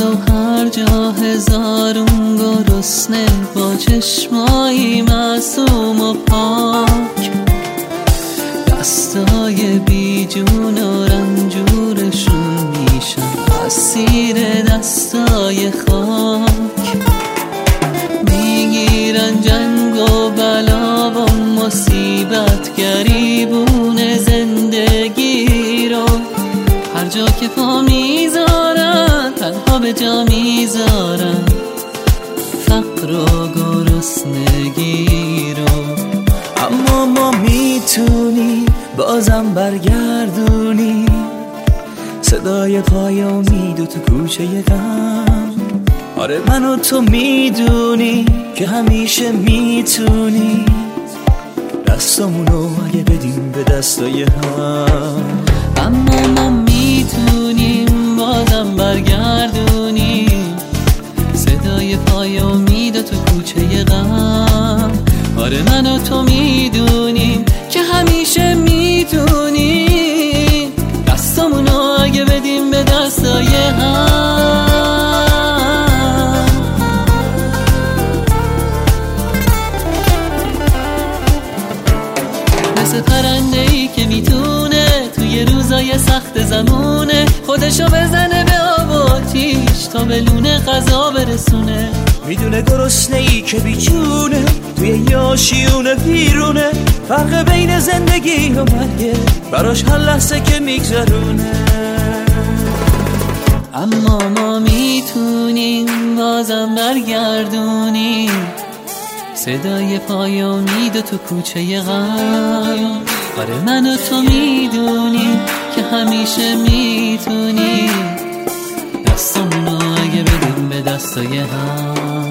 و هر جا هزارون گرسنه با چشمایی معصوم و پاک، دستای بی جون و رنجورشون میشن اسیر دستای خاک. میگیرن جنگ و بلا و مصیبت گریبون زندگی رو، هر جا که پا میذارن تنها به جا میذارن فقر و گرسنگی رو. اما ما میتونیم بازم برگردونیم صدای پای امید و تو کوچه غم. آره من و تو میدونی که همیشه میتونی دستمونو اگه بدیم به دستای هم. اما ما میتونیم بازم برگردونیم صدای پای امید و تو کوچه غم. آره من و تو میدونیم که همیشه میتونیم دستمونو اگه بدیم به دستای هم. مثل پرنده‌ای که میتونه توی روزای سخت زمونه خودشو بزنه به آب و آتیش تا به لونه غذا برسونه. میدونه گرسنه‌ای که بیچونه توی یاشیونه بیرونه، فرق بین زندگی و مرگه براش هر لحظه که میگذرونه. اما ما میتونیم بازم برگردونیم صدای پای امید و تو کوچه غم. آره من و تو میدونیم که همیشه میتونیم دستمونو اگه بدیم به دستای هم.